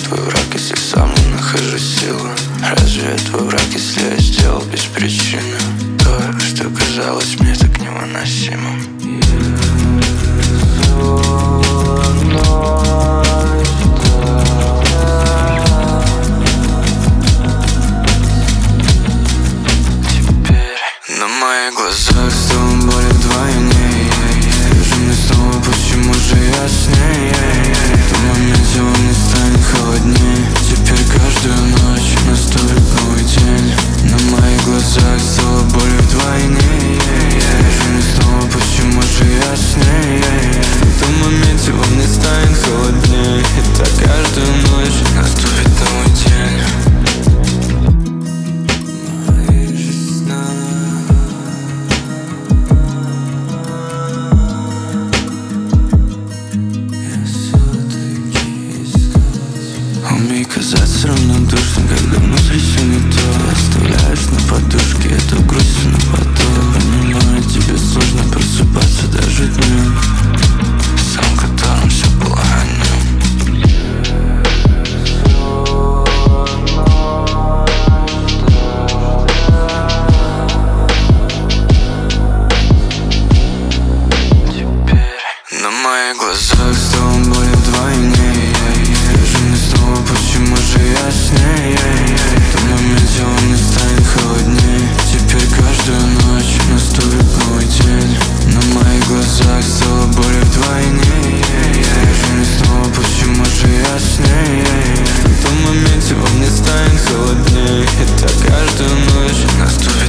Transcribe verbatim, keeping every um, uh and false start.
твой враг, если сам не нахожу силы? Разве я твой враг, если я сделал без причины то, что казалось мне так невыносимым? На моих глазах стало боль вдвойне. Скажи мне снова, почему же яснее? В том моменте он не станет холоднее. Теперь каждую ночь наступит новый день. На моих глазах стало боль вдвойне. Скажи мне снова, почему же яснее? В том моменте он не станет холоднее. И так каждую ночь наступит новый день. Умей казаться равнодушным, когда внутри все не то. Оставляешь на подушке эту грусть на поток. Понимаю, тебе сложно просыпаться даже днем. Сон, которым все было ранним. Теперь на моих глазах стало боль вдвойне. Скажи мне снова, почему же яснее? В том моменте он не станет холоднее. Теперь каждую ночь наступит новый день. На моих глазах стало боль вдвойне. Скажи мне снова, почему же яснее? В том моменте он не станет холоднее. И так каждую ночь наступит